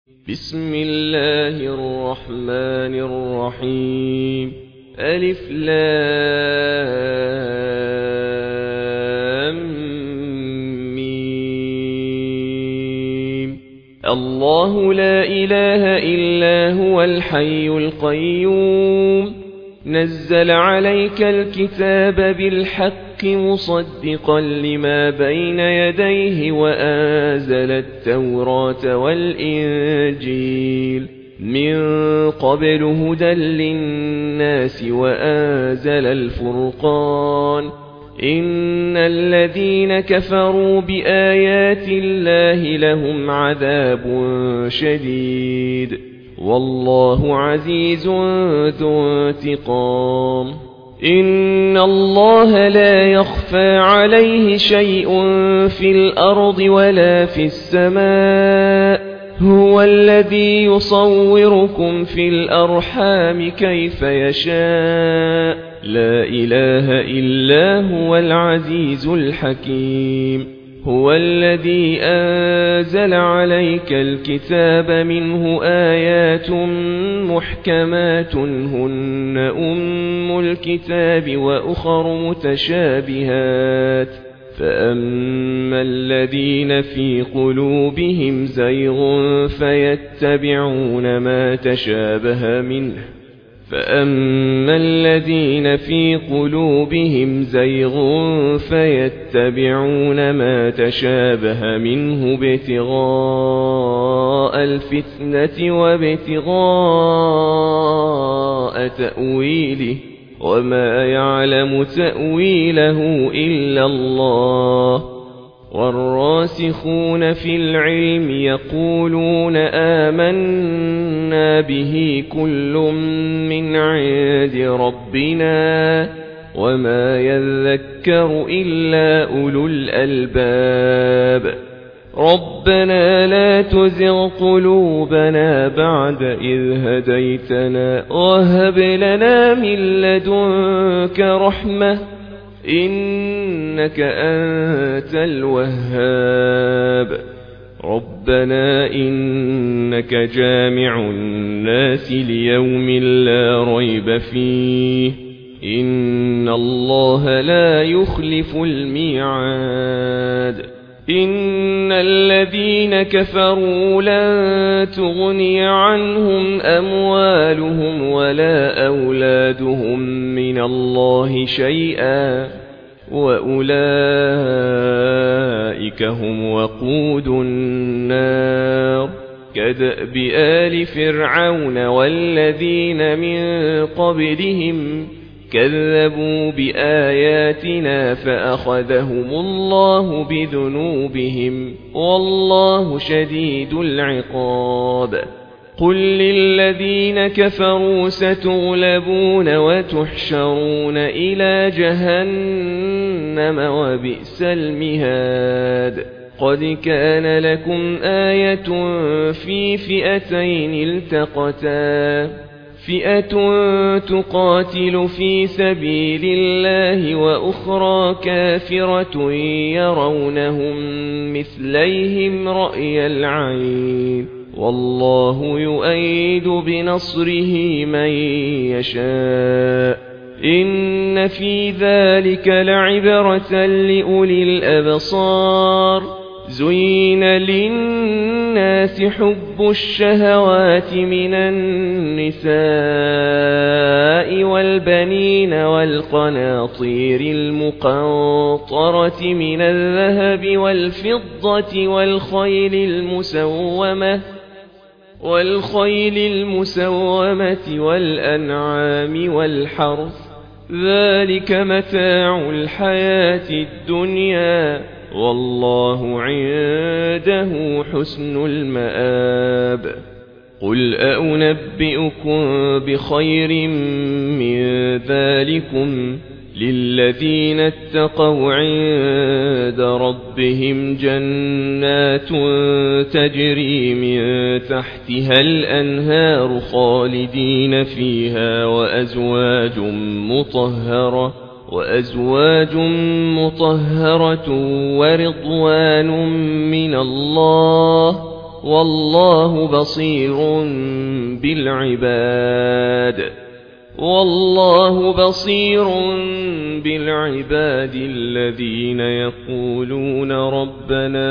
بسم الله الرحمن الرحيم. ألف لام ميم. الله لا إله إلا هو الحي القيوم، نزل عليك الكتاب بالحق مصدقا لما بين يديه وأنزل التوراة والإنجيل من قبل هدى للناس وأنزل الفرقان. إن الذين كفروا بآيات الله لهم عذاب شديد، والله عزيز ذو انتقام. إن الله لا يخفى عليه شيء في الأرض ولا في السماء، هو الذي يصوركم في الأرحام كيف يشاء، لا إله إلا هو العزيز الحكيم. هو الذي أنزل عليك الكتاب منه آيات محكمات هن أم الكتاب وأخر متشابهات، فأما الذين في قلوبهم زيغ فيتبعون ما تشابه منه فأما الذين في قلوبهم زيغ فيتبعون ما تشابه منه ابتغاء الفتنة وابتغاء تأويله، وما يعلم تأويله إلا الله. والراسخون في العلم يقولون آمنا به كل من عند ربنا وما يذكر إلا أولو الألباب. ربنا لا تزغ قلوبنا بعد إذ هديتنا وهب لنا من لدنك رحمة إنك أنت الوهاب. ربنا إنك جامع الناس ليوم لا ريب فيه، إن الله لا يخلف الميعاد. إن الذين كفروا لن تغني عنهم أموالهم ولا أولادهم من الله شيئا، وأولئك هم وقود النار. كدأب آل فرعون والذين من قبلهم كذبوا بآياتنا فأخذهم الله بذنوبهم، والله شديد العقاب. قل للذين كفروا ستغلبون وتحشرون إلى جهنم وبئس المهاد. قد كان لكم آية في فئتين التقتا، فئة تقاتل في سبيل الله وأخرى كافرة يرونهم مثليهم رأي العين، والله يؤيد بنصره من يشاء. إن في ذلك لعبرة لأولي الأبصار. زين للناس حب الشهوات من النساء والبنين والقناطير المقنطرة من الذهب والفضة والخيل المسومة والأنعام والحرث، ذلك متاع الحياة الدنيا، والله عنده حسن المآب. قل أنبئكم بخير من ذلكم للذين اتقوا عند ربهم جنات تجري من تحتها الأنهار خالدين فيها وأزواج مطهرة ورضوان من الله، والله بصير بالعباد. والله بصير بالعباد الذين يقولون ربنا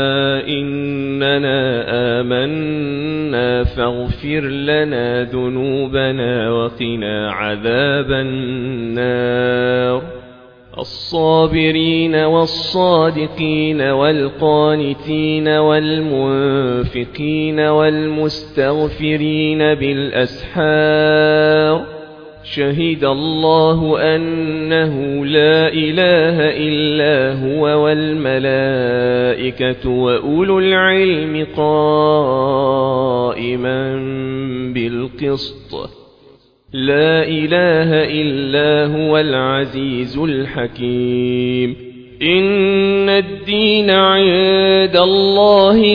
إننا آمنا فاغفر لنا ذنوبنا وقنا عذاب النار. الصابرين والصادقين والقانتين والمنفقين والمستغفرين بالأسحار. شهد الله أنه لا إله إلا هو والملائكة وأولو العلم قائما بالقسط. لا إله إلا هو العزيز الحكيم. إن الدين عند الله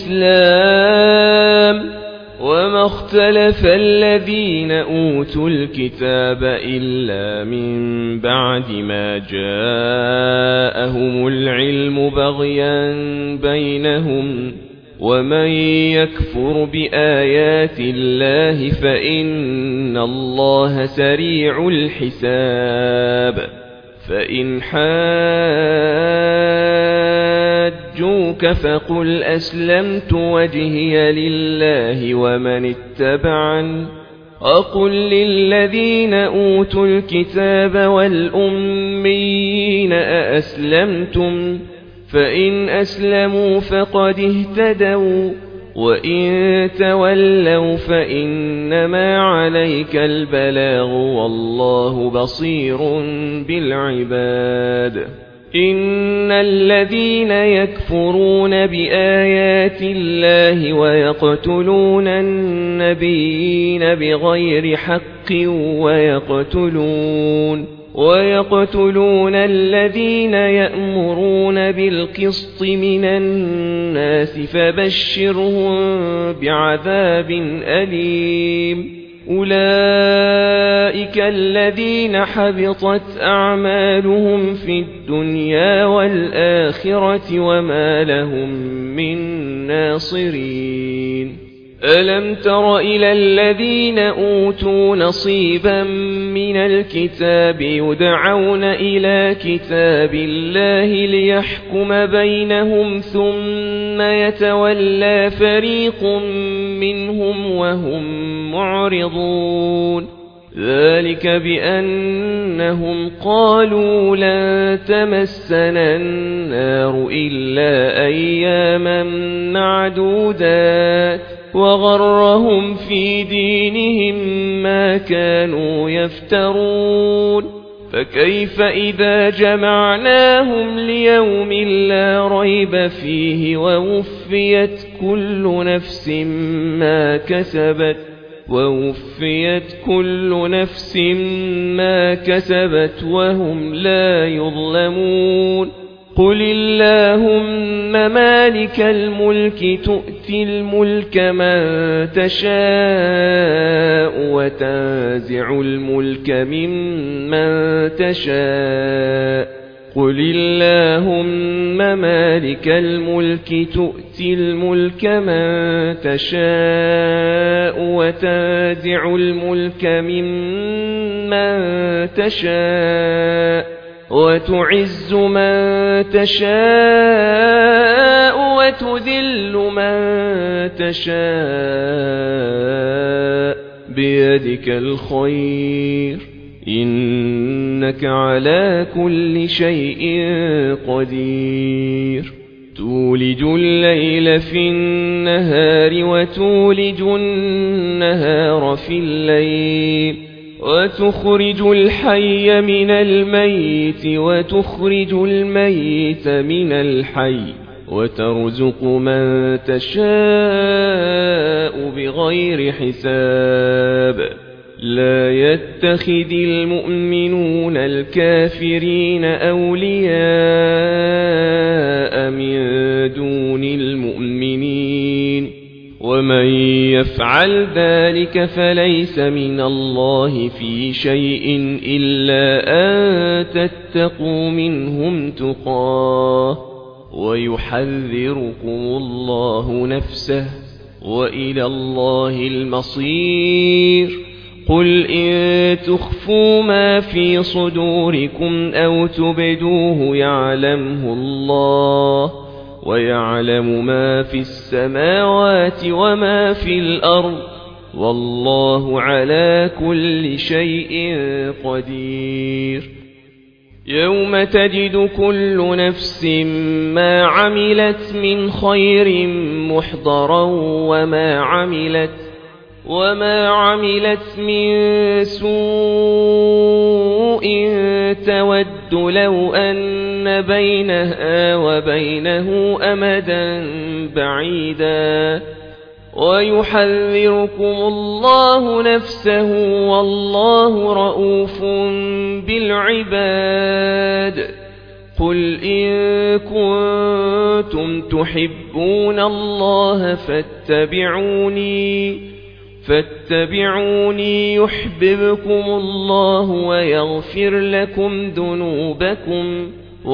الإسلام وما اختلف الذين أوتوا الكتاب إلا من بعد ما جاءهم العلم بغيا بينهم ومن يكفر بآيات الله فإن الله سريع الحساب. فإن حاجوك فقل أسلمت وجهي لله ومن اتبعني وقل للذين أوتوا الكتاب والأميين أأسلمتم فإن أسلموا فقد اهتدوا وإن تولوا فإنما عليك البلاغ والله بصير بالعباد. إن الذين يكفرون بآيات الله ويقتلون النبيين بغير حق ويقتلون الذين يأمرون بالقسط من الناس فبشرهم بعذاب أليم. أولئك الذين حبطت أعمالهم في الدنيا والآخرة وما لهم من ناصرين. ألم تر إلى الذين أوتوا نصيبا من الكتاب يدعون إلى كتاب الله ليحكم بينهم ثم يتولى فريق منهم وهم معرضون. ذلك بأنهم قالوا لن تمسنا النار إلا أياما معدودات وغرهم في دينهم ما كانوا يفترون. فكيف إذا جمعناهم ليوم لا ريب فيه ووفيت كل نفس ما كسبت وهم لا يظلمون. قل اللهم مالك الملك تؤتي الملك من تشاء وتنزع الملك ممن تشاء. قل اللهم مالك الملك تؤتي الملك من تشاء وتنزع الملك ممن تشاء وتعز من تشاء وتذل من تشاء بيدك الخير إنك على كل شيء قدير. تولج الليل في النهار وتولج النهار في الليل وتخرج الحي من الميت وتخرج الميت من الحي وترزق من تشاء بغير حساب. لا يتخذ المؤمنون الكافرين أولياء من دون المؤمنين ومن يفعل ذلك فليس من الله في شيء إلا أن تتقوا منهم تقاه ويحذركم الله نفسه وإلى الله المصير. قل إن تخفوا ما في صدوركم أو تبدوه يعلمه الله ويعلم ما في السماوات وما في الأرض والله على كل شيء قدير. يوم تجد كل نفس ما عملت من خير محضرا وما عملت من سوء تود لو أن بينها وبينه أمدا بعيدا ويحذركم الله نفسه والله رؤوف بالعباد. قل إن كنتم تحبون الله فاتبعوني يحببكم الله ويغفر لكم ذنوبكم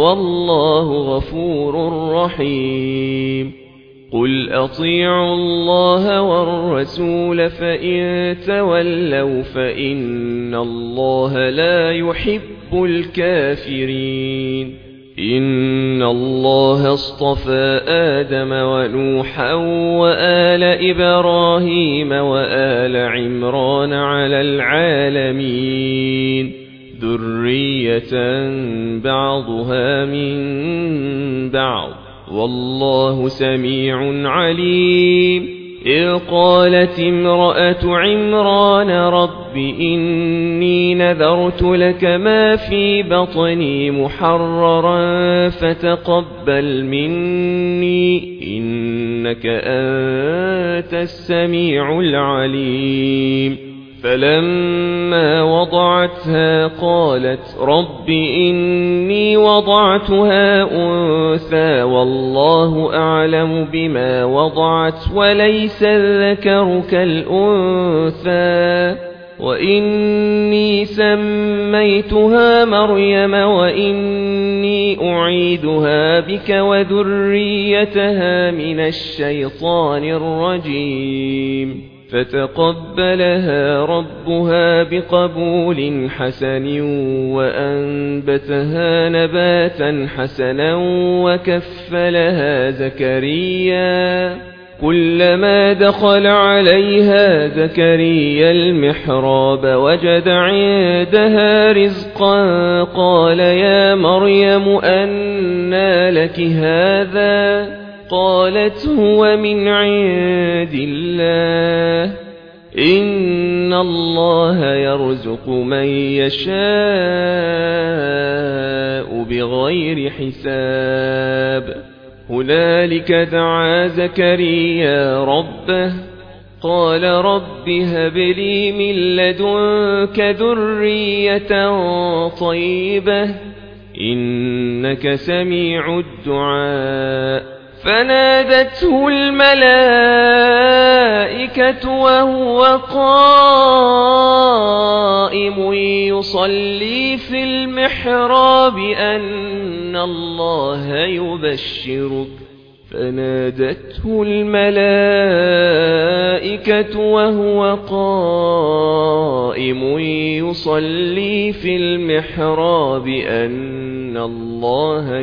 والله غفور رحيم. قل أطيعوا الله والرسول فإن تولوا فإن الله لا يحب الكافرين. إن الله اصطفى آدم ونوحا وآل إبراهيم وآل عمران على العالمين ذرية بعضها من بعض والله سميع عليم. إذ قالت امرأة عمران رب إني نذرت لك ما في بطني محررا فتقبل مني إنك أنت السميع العليم. فلما وضعتها قالت رب إني وضعتها أنثى والله أعلم بما وضعت وليس الذكر كالأنثى وإني سميتها مريم وإني أعيدها بك وذريتها من الشيطان الرجيم. فتقبلها ربها بقبول حسن وأنبتها نباتا حسنا وكفلها زكريا. كلما دخل عليها زكريا المحراب وجد عندها رزقا قال يا مريم أنى لك هذا؟ قالت هو من عند الله إن الله يرزق من يشاء بغير حساب. هنالك دعا زكريا ربه قال رب هب لي من لدنك ذرية طيبة إنك سميع الدعاء. فنادته الملائكة وهو قائم يصلي في المحراب أن الله يبشرك. فنادته الملائكة وهو قائم يصلي في المحراب أن الله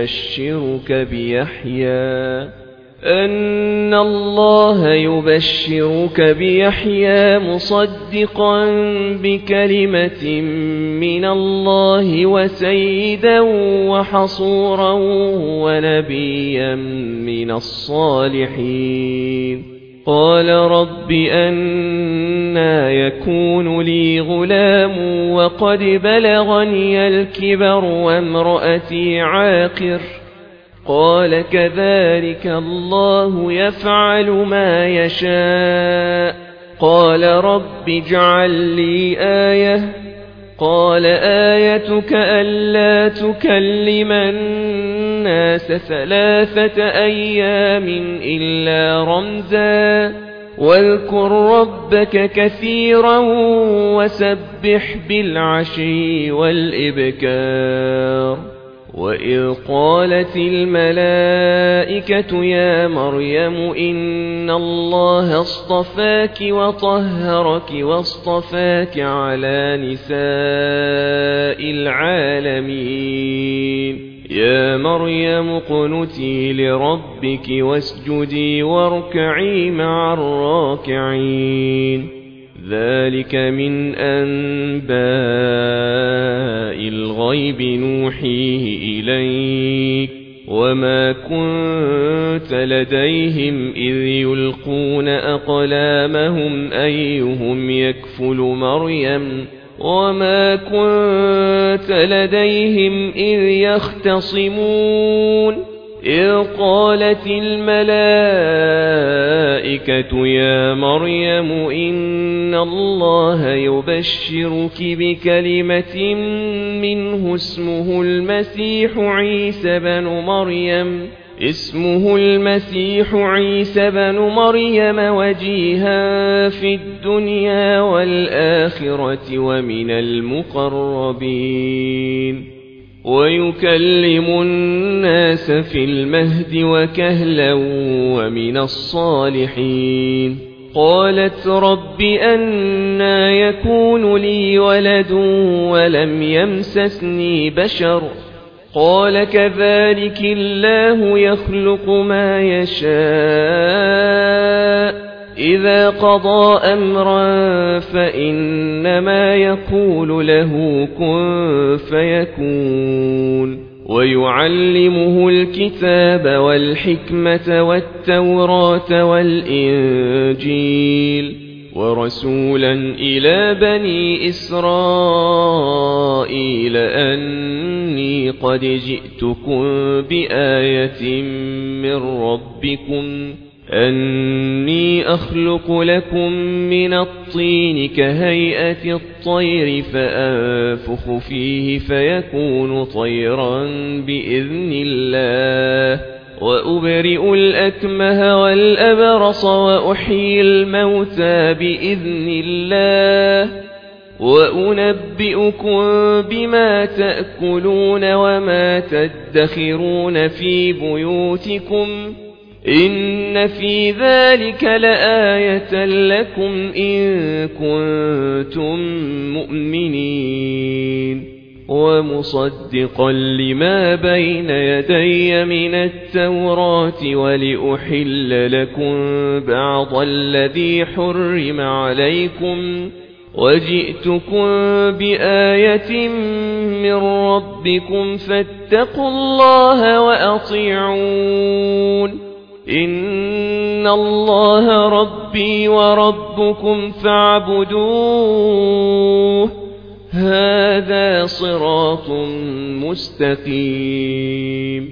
يبشرك بيحيى مصدقا بكلمة من الله وسيدا وحصورا ونبيا من الصالحين. قال رب أنى يكون لي غلام وقد بلغني الكبر وامرأتي عاقر؟ قال كذلك الله يفعل ما يشاء. قال رب اجعل لي آية. قال آيتك ألا تكلم الناس 3 أيام إلا رمزا واذكر ربك كثيرا وسبح بالعشي والإبكار وإذ قالت الملائكة يا مريم إن الله اصطفاك وطهرك واصطفاك على نساء العالمين يا مريم اقنتي لربك واسجدي واركعي مع الراكعين ذلك من أنباء الغيب نوحيه إليك وما كنت لديهم إذ يلقون أقلامهم أيهم يكفل مريم وما كنت لديهم إذ يختصمون إذ قالت الملائكة يا مريم إن الله يبشرك بكلمة منه اسمه المسيح عيسى بن مريم وجيها في الدنيا والآخرة ومن المقربين ويكلم الناس في المهد وكهلا ومن الصالحين قالت رب أنى يكون لي ولد ولم يمسسني بشر قال كذلك الله يخلق ما يشاء إذا قضى أمرا فإنما يقول له كن فيكون ويعلمه الكتاب والحكمة والتوراة والإنجيل ورسولا إلى بني إسرائيل أني قد جئتكم بآية من ربكم أني أخلق لكم من الطين كهيئة الطير فأنفخ فيه فيكون طيرا بإذن الله وأبرئ الأكمه والأبرص وأحيي الموتى بإذن الله وأنبئكم بما تأكلون وما تدخرون في بيوتكم إن في ذلك لآية لكم إن كنتم مؤمنين ومصدقا لما بين يدي من التوراة ولأحل لكم بعض الذي حرم عليكم وجئتكم بآية من ربكم فاتقوا الله وأطيعون إن الله ربي وربكم فاعبدوه هذا صراط مستقيم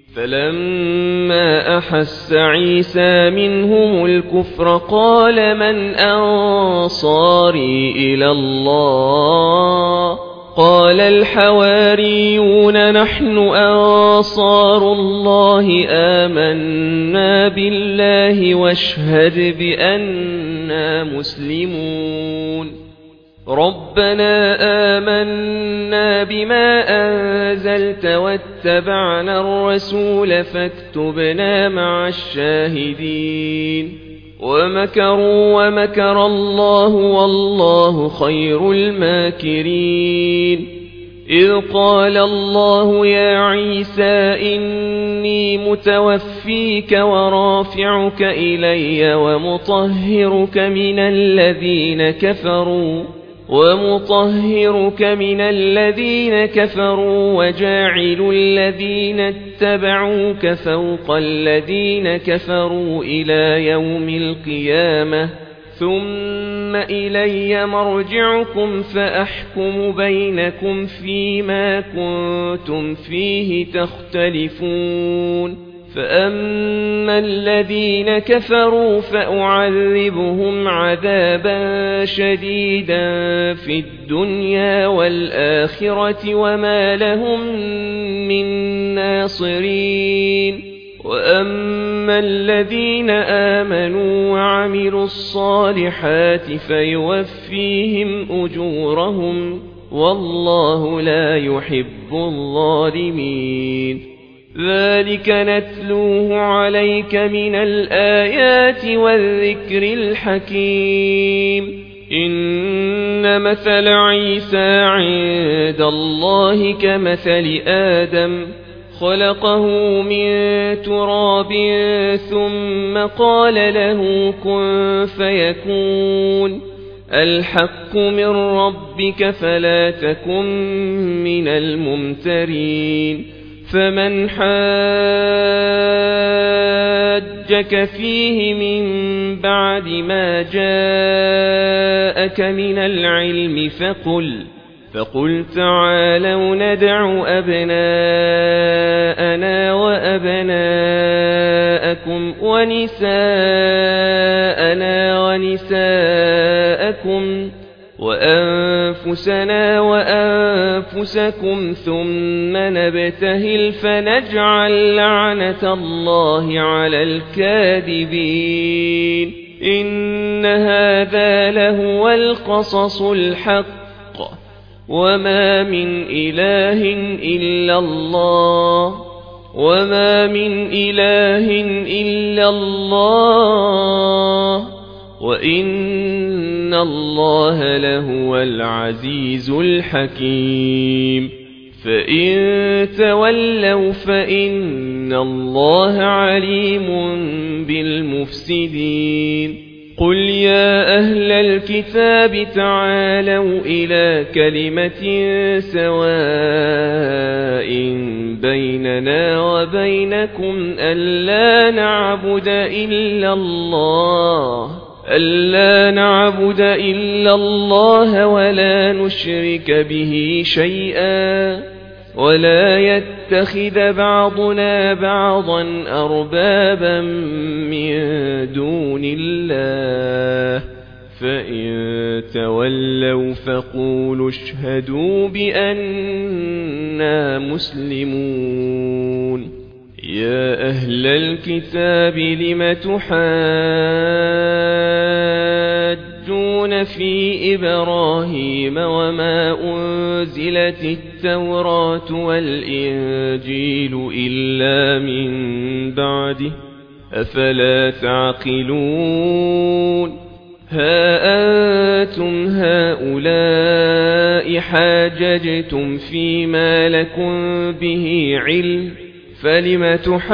فلما أحس عيسى منهم الكفر قال من أنصاري إلى الله قال الحواريون نحن أنصار الله آمنا بالله واشهد بأننا مسلمون ربنا آمنا بما أنزلت واتبعنا الرسول فاكتبنا مع الشاهدين ومكروا ومكر الله والله خير الماكرين إذ قال الله يا عيسى إني متوفيك ورافعك إلي ومطهرك من الذين كفروا وجاعل الذين اتبعوك فوق الذين كفروا إلى يوم القيامة ثم إلي مرجعكم فأحكم بينكم فيما كنتم فيه تختلفون فأما الذين كفروا فأعذبهم عذابا شديدا في الدنيا والآخرة وما لهم من ناصرين وأما الذين آمنوا وعملوا الصالحات فيوفيهم أجورهم والله لا يحب الظالمين ذلك نتلوه عليك من الآيات والذكر الحكيم إن مثل عيسى عند الله كمثل آدم خلقه من تراب ثم قال له كن فيكون الحق من ربك فلا تكن من الممترين فمن حاجك فيه من بعد ما جاءك من العلم فقل تعالوا ندع أبناءنا وأبناءكم ونساءنا ونساءكم وأنفسنا وأنفسكم ثم نبتهل فنجعل لعنة الله على الكاذبين إن هذا لهو القصص الحق وما من إله إلا الله وإن الله لهو العزيز الحكيم فإن تولوا فإن الله عليم بالمفسدين قل يا أهل الكتاب تعالوا إلى كلمة سواء بيننا وبينكم ألا نعبد إلا الله ولا نشرك به شيئا ولا يتخذ بعضنا بعضا أربابا من دون الله فإن تولوا فقولوا اشهدوا بأننا مسلمون يا أهل الكتاب لم تحاجون في إبراهيم وما أنزلت التوراة والإنجيل إلا من بعده أفلا تعقلون ها أنتم هؤلاء حاججتم فيما لكم به علم فلم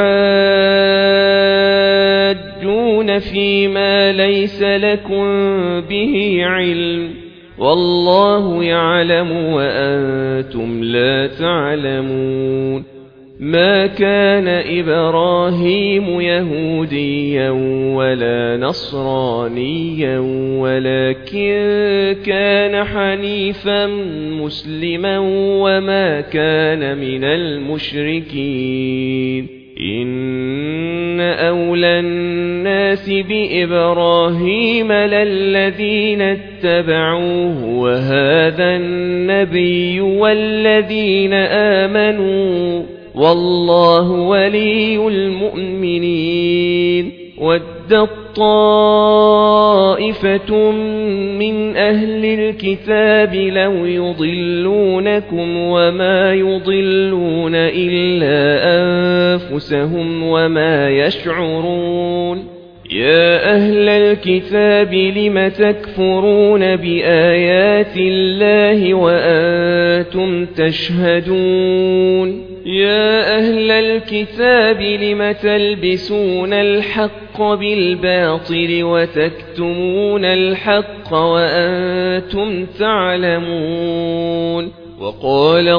تحاجون فيما ليس لكم به علم والله يعلم وأنتم لا تعلمون ما كان إبراهيم يهوديا ولا نصرانيا ولكن كان حنيفا مسلما وما كان من المشركين إن أولى الناس بإبراهيم للذين اتبعوه وهذا النبي والذين آمنوا والله ولي المؤمنين ودت طائفة من أهل الكتاب لو يضلونكم وما يضلون إلا أنفسهم وما يشعرون يا أهل الكتاب لم تكفرون بآيات الله وأنتم تشهدون يا أهل الكتاب لم تلبسون الحق بالباطل وتكتمون الحق وأنتم تعلمون وقالت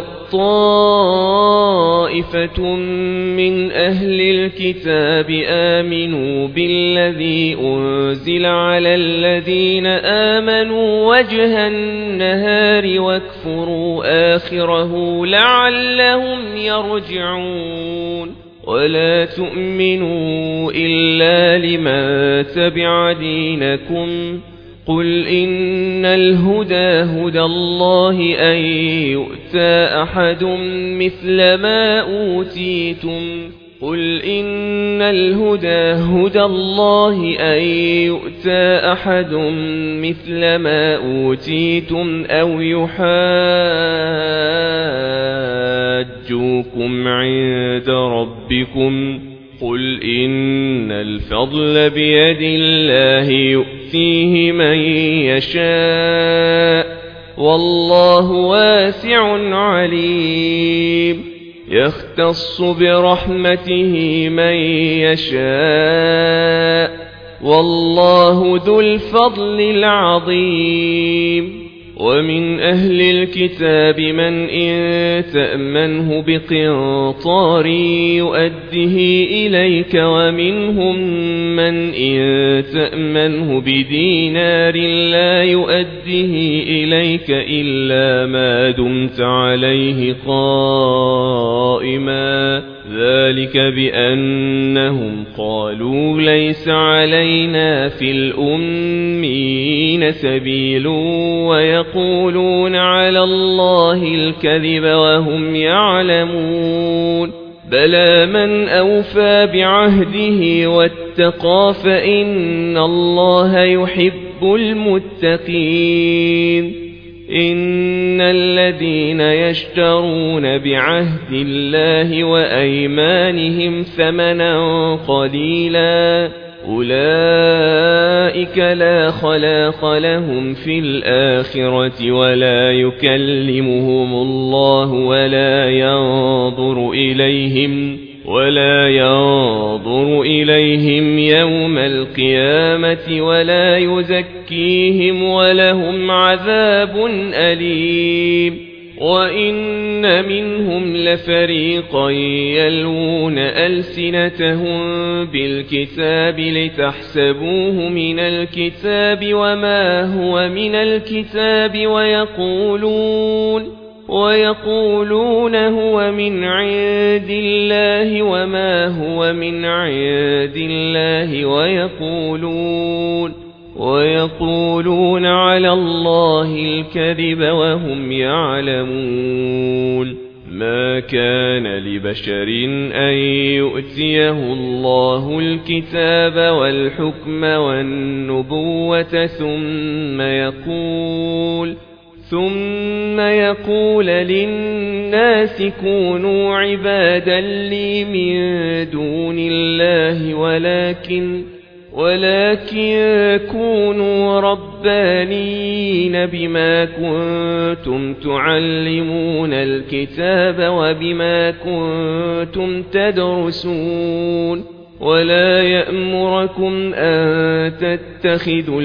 طائفة من أهل الكتاب آمنوا بالذي أنزل على الذين آمنوا وجه النهار واكفروا آخره لعلهم يرجعون ولا تؤمنوا إلا لمن تبع دينكم قل إن الهدى هدى الله أن يؤتى أحد مثل ما أوتيتم قل إن الهدى هدى الله أن يؤتى أحد مثل ما أوتيتم أو يحاجوكم عند ربكم قل إن الفضل بيد الله يؤتيه من يشاء والله واسع عليم يختص برحمته من يشاء والله ذو الفضل العظيم ومن أهل الكتاب من إن تأمنه بقنطار يؤده إليك ومنهم من إن تأمنه بدينار لا يؤده إليك إلا ما دمت عليه قائما ذلك بأنهم قالوا ليس علينا في الأمين سبيل ويقولون على الله الكذب وهم يعلمون بلى من أوفى بعهده واتقى فإن الله يحب المتقين إن الذين يشترون بعهد الله وأيمانهم ثمنا قليلا أولئك لا خلاق لهم في الآخرة ولا يكلمهم الله ولا ينظر إليهم يوم القيامة ولا يزكيهم ولهم عذاب أليم وإن منهم لفريقا يلوون ألسنتهم بالكتاب لتحسبوه من الكتاب وما هو من الكتاب ويقولون هو من عند الله وما هو من عند الله ويقولون على الله الكذب وهم يعلمون ما كان لبشر أن يؤتيه الله الكتاب والحكم والنبوة ثم يقول للناس كونوا عبادا لي من دون الله ولكن كونوا ربانيين بما كنتم تعلمون الكتاب وبما كنتم تدرسون ولا يأمركم أن تتخذوا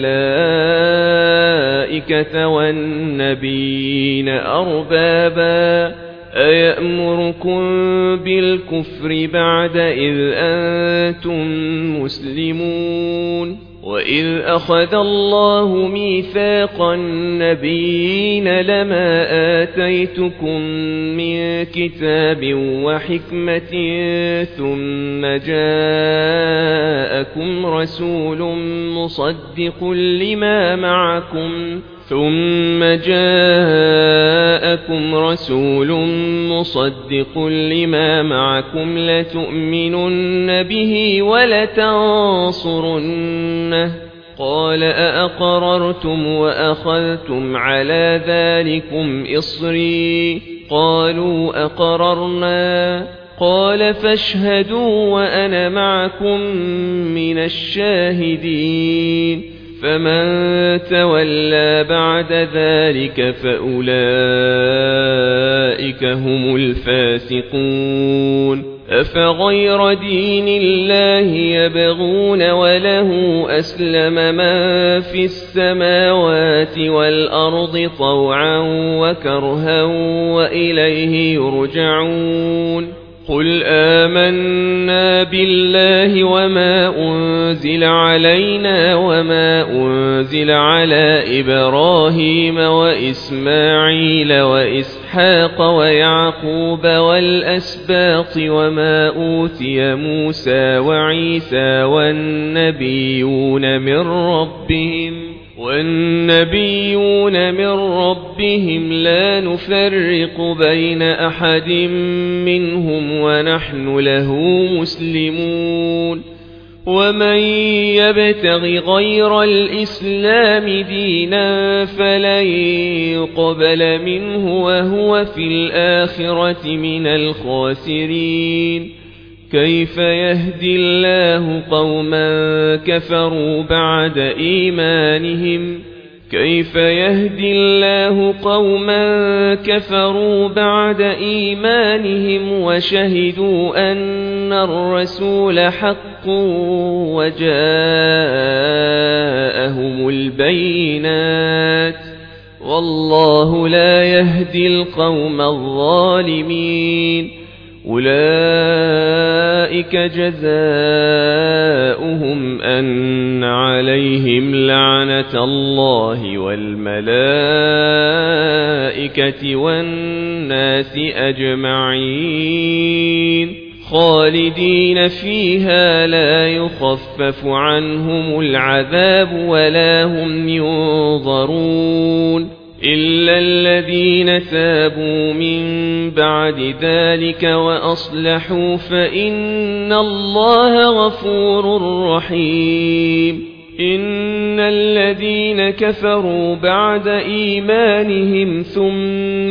الملائكة والنبيين أربابا أيأمركم بالكفر بعد إذ أنتم مسلمون وإذ أخذ الله ميثاق النبيين لما آتيتكم من كتاب وحكمة ثم جاءكم رسول مصدق لما معكم لتؤمنن به ولتنصرنه قال أأقررتم وأخذتم على ذلكم إصري قالوا أقررنا قال فاشهدوا وأنا معكم من الشاهدين فمن تولى بعد ذلك فأولئك هم الفاسقون أفغير دين الله يبغون وله أسلم من في السماوات والأرض طوعا وكرها وإليه يرجعون قل آمنا بالله وما أنزل علينا وما أنزل على إبراهيم وإسماعيل وإسحاق ويعقوب والأسباط وما أوتي موسى وعيسى والنبيون من ربهم والنبيون من ربهم لا نفرق بين أحد منهم ونحن له مسلمون ومن يبتغ غير الإسلام دينا فلن يقبل منه وهو في الآخرة من الخاسرين كيف يهدي الله قوما كفروا بعد إيمانهم وشهدوا أن الرسول حق وجاءهم البينات والله لا يهدي القوم الظالمين أولئك جزاؤهم أن عليهم لعنة الله والملائكة والناس أجمعين خالدين فيها لا يخفف عنهم العذاب ولا هم ينظرون إلا الذين تابوا من بعد ذلك وأصلحوا فإن الله غفور رحيم إن الذين كفروا بعد إيمانهم ثم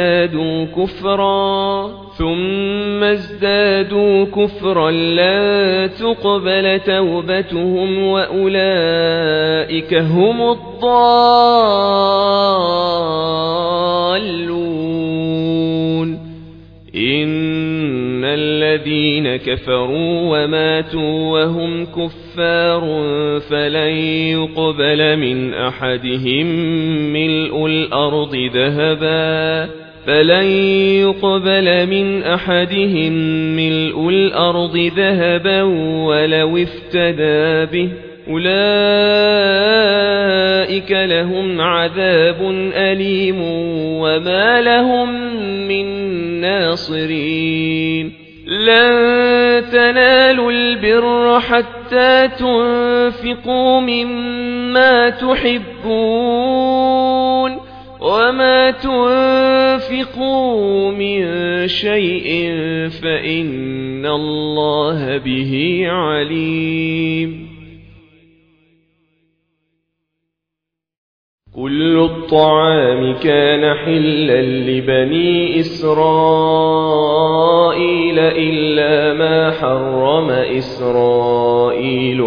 ازدادوا كفرا لا تقبل توبتهم وأولئك هم الضالون إن الذين كفروا وماتوا وهم كفار فلن يقبل من أحدهم ملء الأرض ذهبا ولو افتدى به أولئك لهم عذاب أليم وما لهم من ناصرين لن تنالوا البر حتى تنفقوا مما تحبون وما تنفقوا من شيء فإن الله به عليم كل الطعام كان حلا لبني إسرائيل إلا ما حرم إسرائيل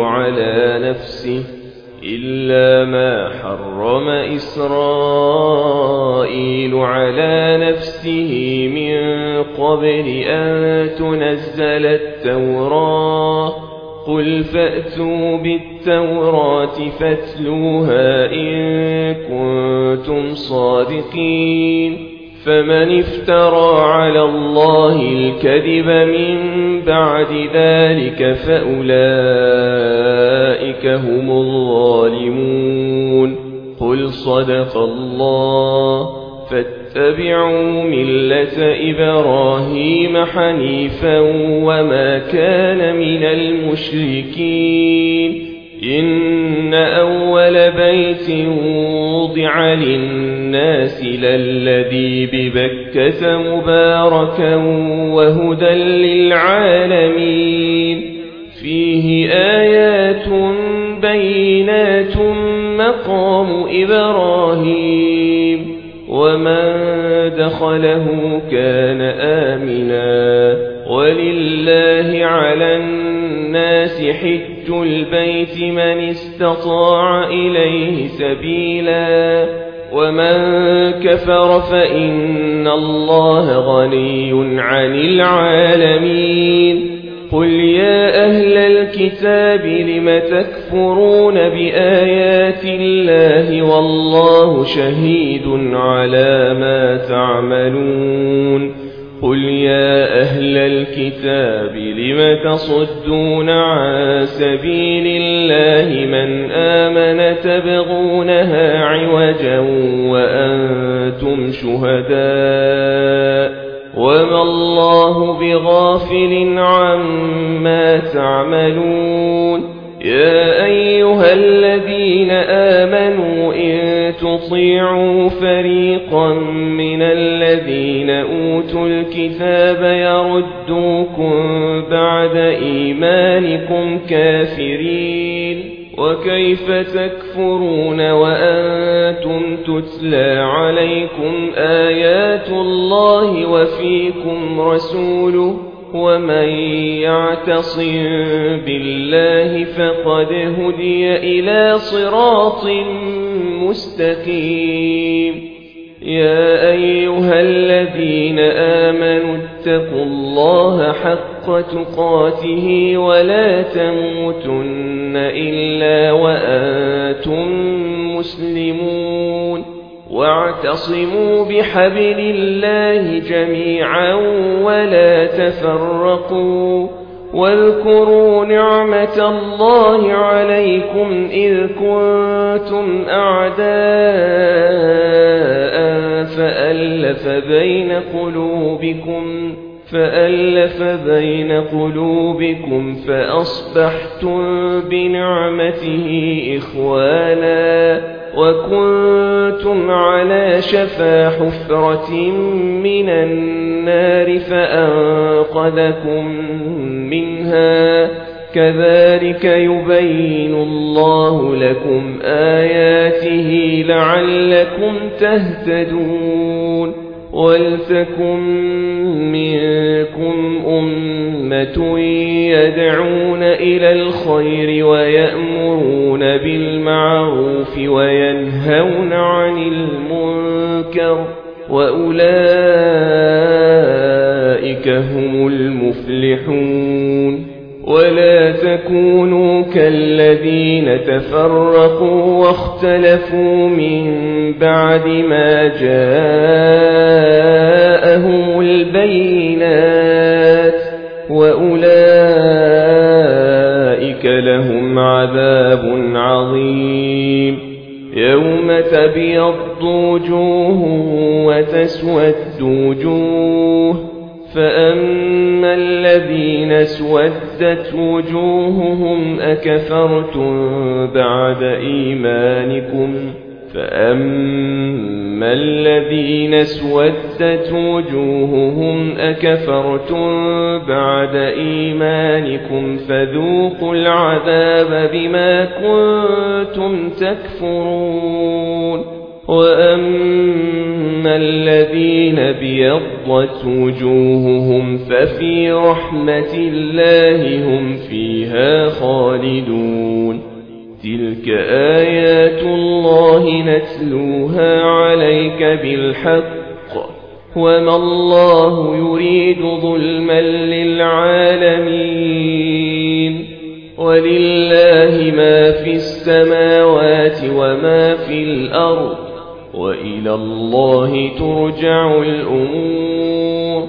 على نفسه من قبل أن تنزل التوراة قل فأتوا بالتوراة فاتلوها إن كنتم صادقين فمن افترى على الله الكذب من بعد ذلك فأولئك هم الظالمون قل صدق الله فاتبعوا ملة إبراهيم حنيفا وما كان من المشركين إن أول بيت وضع للناس للذي ببكة مباركا وهدى للعالمين فيه آيات بينات مقام إبراهيم ومن دخله كان آمنا ولله على الناس حج البيت من استطاع إليه سبيلا ومن كفر فإن الله غني عن العالمين قل يا أهل الكتاب لم تكفرون بآيات الله والله شهيد على ما تعملون قل يا أهل الكتاب لم تصدون عن سبيل الله من آمن تبغونها عوجا وأنتم شهداء وما الله بغافل عما تعملون يا أيها الذين آمنوا إن تطيعوا فريقا من الذين أوتوا الكتاب يردوكم بعد إيمانكم كافرين وكيف تكفرون وأنتم تتلى عليكم آيات الله وفيكم رسوله ومن يعتصم بالله فقد هدي إلى صراط مستقيم يا أيها الذين آمنوا اتقوا الله حق تقاته ولا تموتن إلا وأنتم مسلمون واعتصموا بحبل الله جميعا ولا تفرقوا واذكروا نعمة الله عليكم إذ كنتم أعداء فألف بين قلوبكم فأصبحتم بنعمته إخوانا وكنتم على شفا حفرة من النار فأنقذكم منها كذلك يبين الله لكم آياته لعلكم تهتدون ولتكن منكم أمة يدعون إلى الخير ويأمرون بالمعروف وينهون عن المنكر وأولئك هم المفلحون ولا تكونوا كالذين تفرقوا واختلفوا من بعد ما جاءهم البينات وأولئك لهم عذاب عظيم يوم تبيض وجوه وتسود وجوه فأما الذين اسودت وجوههم أكفرتم بعد إيمانكم فذوقوا العذاب بما كنتم تكفرون وأما الذين ابيضت وجوههم ففي رحمة الله هم فيها خالدون تلك آيات الله نتلوها عليك بالحق وما الله يريد ظلما للعالمين ولله ما في السماوات وما في الأرض وإلى الله ترجع الأمور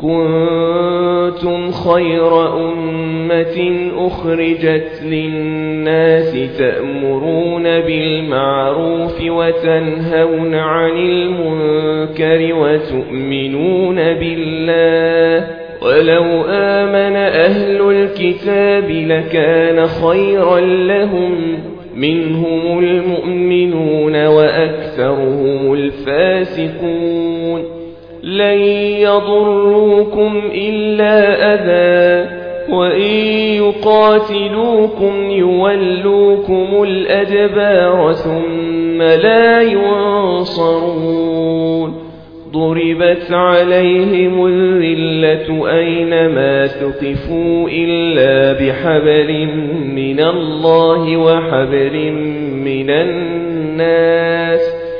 كنتم خير أمة أخرجت للناس تأمرون بالمعروف وتنهون عن المنكر وتؤمنون بالله ولو آمن أهل الكتاب لكان خيرا لهم منهم المؤمنون وأكثرهم الفاسقون لن يضروكم إلا أذى وإن يقاتلوكم يولوكم الأدبار ثم لا ينصرون ضربت عليهم الذلة أينما ثقفوا إلا بحبل من الله وحبل من الناس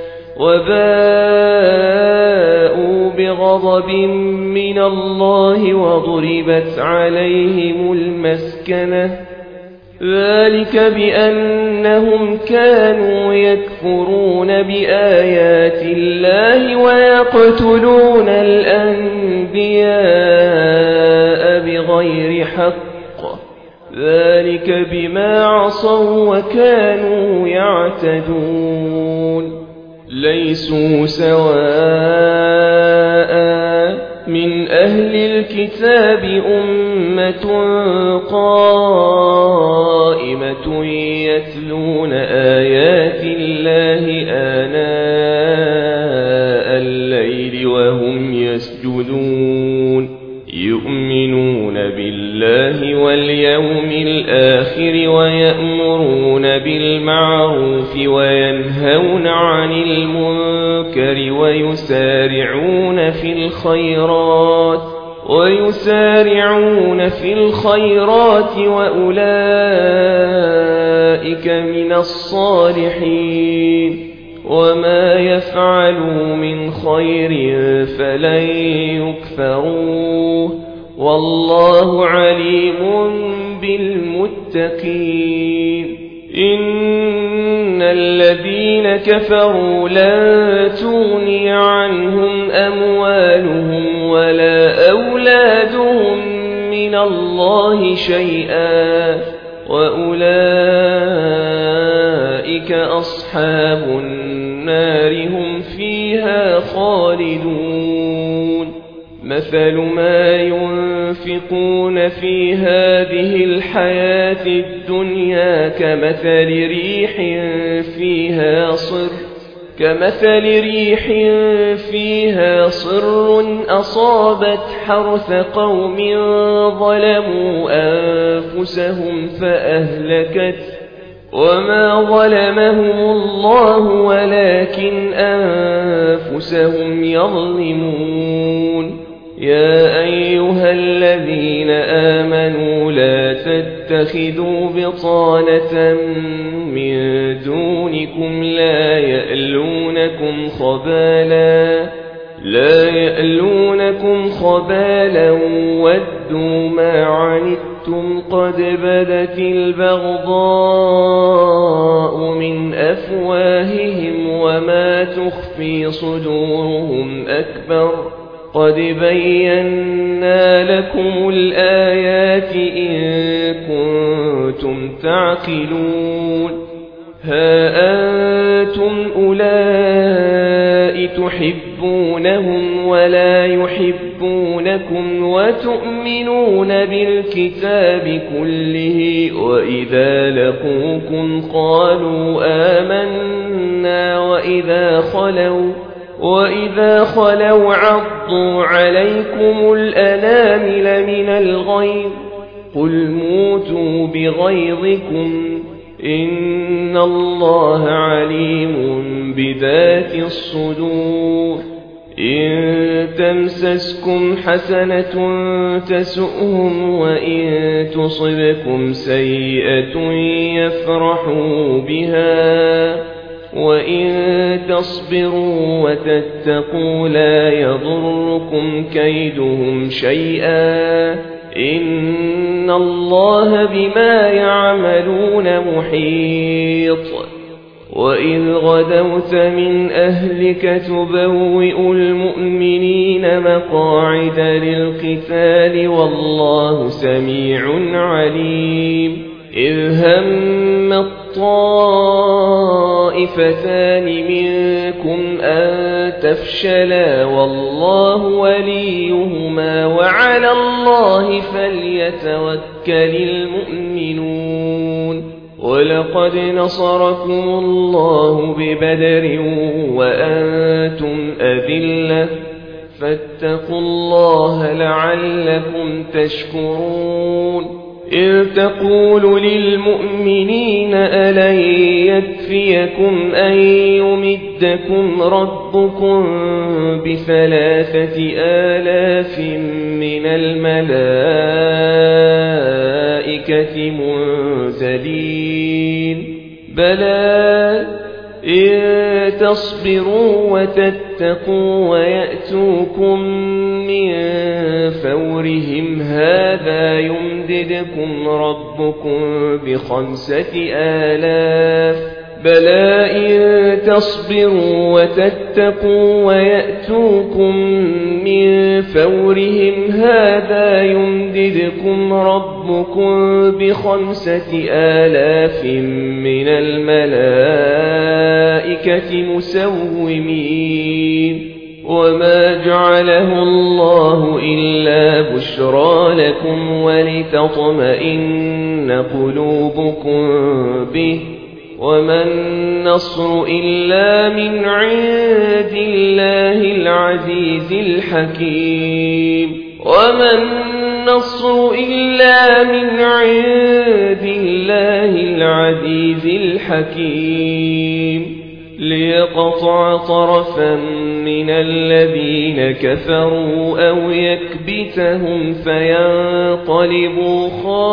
وباءوا بغضب من الله وضربت عليهم المسكنة ذلك بأنهم كانوا يكفرون بآيات الله ويقتلون الأنبياء بغير حق ذلك بما عصوا وكانوا يعتدون ليسوا سواء من أهل الكتاب أمة قائمة الله آناء الليل وهم يسجدون يؤمنون بالله واليوم الآخر ويأمرون بالمعروف وينهون عن المنكر ويسارعون في الخيرات وأولئك من الصالحين وما يفعلوا من خير فلن يكفروه والله عليم بالمتقين إن الذين كفروا لن تغني عنهم أموالهم ولا أولادهم من الله شيئا وأولئك أصحاب النار هم فيها خالدون مثل ما ينفقون في هذه الحياة الدنيا كمثل ريح فيها صر أصابت حرث قوم ظلموا أنفسهم فأهلكت وما ظلمهم الله ولكن أنفسهم يظلمون يا أيها الذين آمنوا لا تتخذوا بطانة من دونكم لا يألونكم خبالا ودوا ما عنتم قد بدت البغضاء من أفواههم وما تخفي صدورهم أكبر قد بينا لكم الآيات إن كنتم تعقلون ها أنتم أولئك تحبونهم ولا يحبونكم وتؤمنون بالكتاب كله وإذا لقوكم قالوا آمنا وإذا خلوا عضوا عليكم الأنامل من الغيظ قل موتوا بغيظكم إن الله عليم بذات الصدور إن تمسسكم حسنة تسؤهم وإن تصبكم سيئة يفرحوا بها وإن تصبروا وتتقوا لا يضركم كيدهم شيئا إن الله بما يعملون محيط وإذ غدوت من أهلك تبوئ المؤمنين مقاعد للقتال والله سميع عليم إذ هم الطائفتان منكم أن تفشلا والله وليهما وعلى الله فليتوكل المؤمنون ولقد نصركم الله ببدر وأنتم أذلة فاتقوا الله لعلكم تشكرون إذ تقول للمؤمنين ألن يكفيكم أن يمدكم ربكم ب3,000 من الملائكة منزلين بلى إن تصبروا وتتقوا ويأتوكم من فورهم هذا يمددكم ربكم ب5,000 بلى إن تصبروا وتتقوا ويأتوكم من فورهم هذا يمددكم ربكم ب5,000 من الملائكة مسومين وما جعله الله إلا بشرى لكم ولتطمئن قلوبكم به وما النصر إلا من عند الله العزيز الحكيم وما النصر إلا من عند الله العزيز الحكيم ليقطع طرفا من الذين كفروا أو يكبتهم فينقلبوا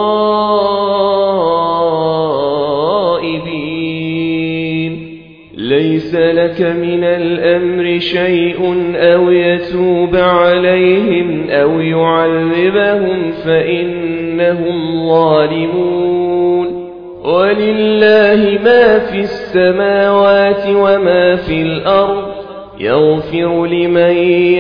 خائبين ليس لك من الأمر شيء أو يتوب عليهم أو يعذبهم فإنهم ظالمون ولله ما في السماوات وما في الأرض يغفر لمن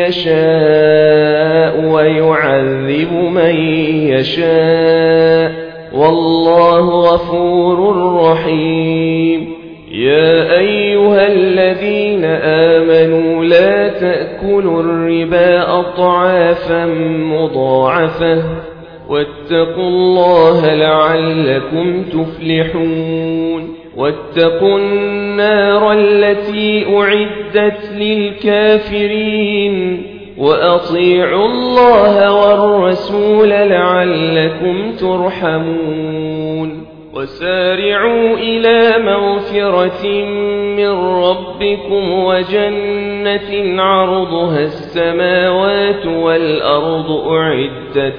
يشاء ويعذب من يشاء والله غفور رحيم يا أيها الذين آمنوا لا تأكلوا الربا أضعافا مضاعفة واتقوا الله لعلكم تفلحون واتقوا النار التي أعدت للكافرين وأطيعوا الله والرسول لعلكم ترحمون وسارعوا إلى مغفرة من ربكم وجنة عرضها السماوات والأرض أعدت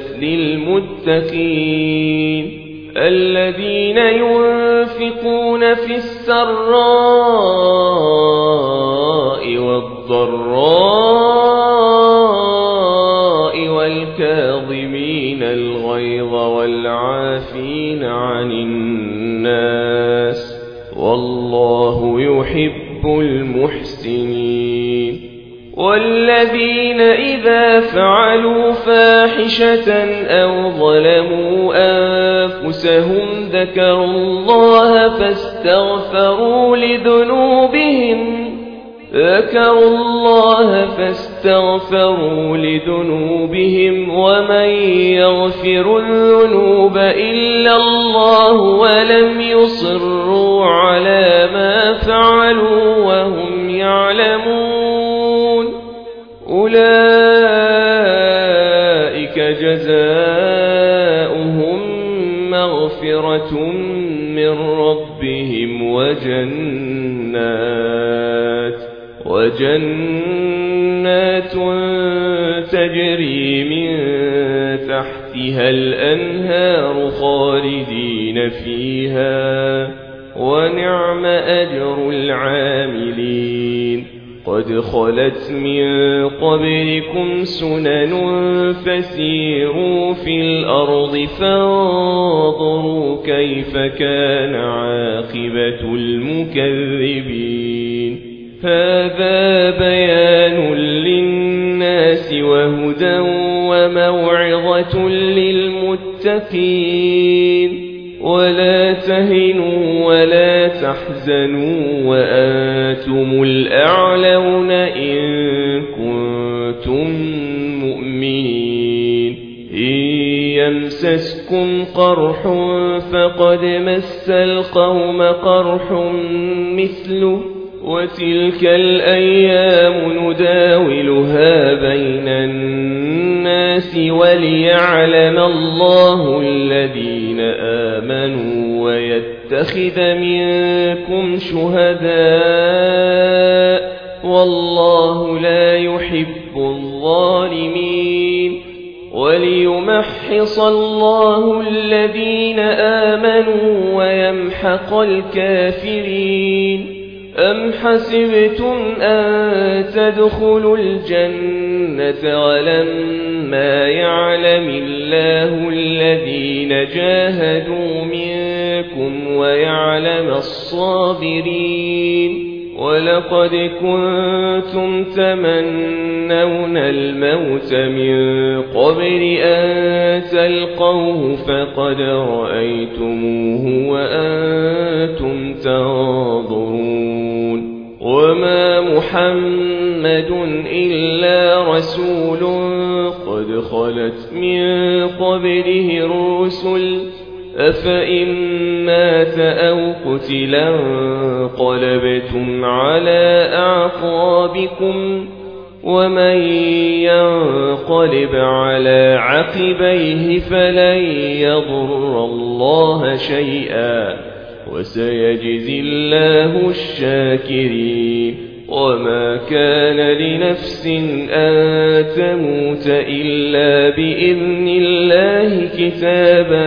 للمتقين الذين ينفقون في السراء والضراء والكاظمين الغيظ والعافين عن الناس والله يحب المحسنين والذين إذا فعلوا فاحشة أو ظلموا أنفسهم ذكروا الله فاستغفروا لذنوبهم ومن يغفر الذنوب إلا الله ولم يصروا على ما فعلوا وهم يعلمون أولئك جزاؤهم مغفرة من ربهم وجنات تجري من تحتها الأنهار خالدين فيها ونعم أجر العاملين قد خلت من قبلكم سنن فسيروا في الأرض فانظروا كيف كان عاقبة المكذبين هذا بيان للناس وهدى وموعظة للمتقين ولا تهنوا ولا تحزنوا وأنتم الأعلون إن كنتم مؤمنين إن يمسسكم قرح فقد مس القوم قرح مثله وتلك الأيام نداولها بين الناس وليعلم الله الذين آمنوا ويتخذ منكم شهداء والله لا يحب الظالمين وليمحص الله الذين آمنوا ويمحق الكافرين أم حسبتم أن تدخلوا الجنة ولما يعلم الله الذين جاهدوا منكم ويعلم الصابرين ولقد كنتم تمنون الموت من قبل أن تلقوه فقد رأيتموه وأنتم تنظرون وما محمد إلا رسول قد خلت من قبله الرسل أفإن مات أو قتلا انقلبتم على أعقابكم ومن ينقلب على عقبيه فلن يضر الله شيئا وسيجزي الله الشاكرين وما كان لنفس أن تموت إلا بإذن الله كتابا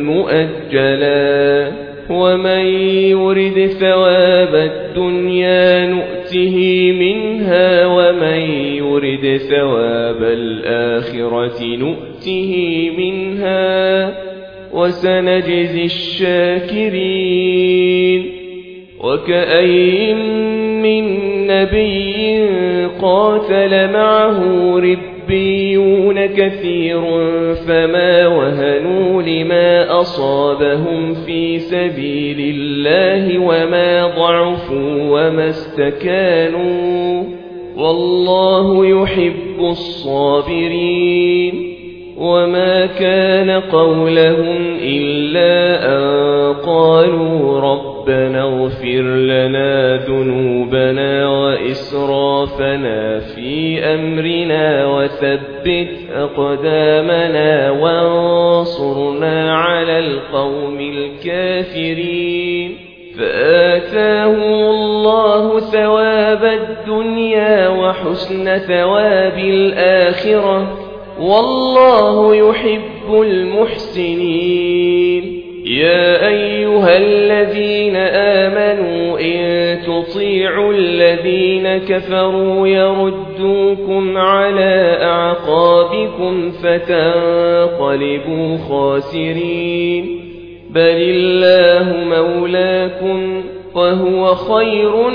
مؤجلا ومن يرد ثواب الدنيا نؤته منها ومن يرد ثواب الآخرة نؤته منها وسنجزي الشاكرين وكأين من نبي قاتل معه ربيون كثير فما وهنوا لما أصابهم في سبيل الله وما ضعفوا وما استكانوا والله يحب الصابرين وما كان قولهم إلا أن قالوا ربنا اغفر لنا ذنوبنا وإسرافنا في أمرنا وثبت أقدامنا وانصرنا على القوم الكافرين فآتاهم الله ثواب الدنيا وحسن ثواب الآخرة والله يحب المحسنين يا أيها الذين آمنوا إن تطيعوا الذين كفروا يردوكم على أعقابكم فتنقلبوا خاسرين بل الله مولاكم وهو خير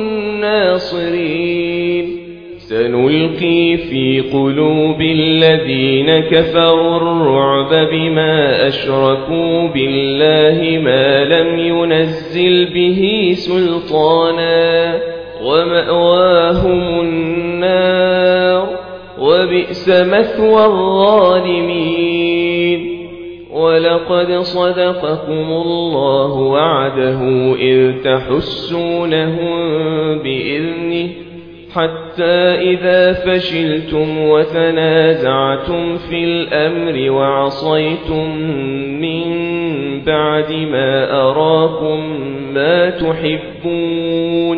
الناصرين سنلقي في قلوب الذين كفروا الرعب بما أشركوا بالله ما لم ينزل به سلطانا ومأواهم النار وبئس مثوى الظالمين ولقد صدقكم الله وعده إذ تحسونهم بإذنه حتى إذا فشلتم وتنازعتم في الأمر وعصيتم من بعد ما أراكم ما تحبون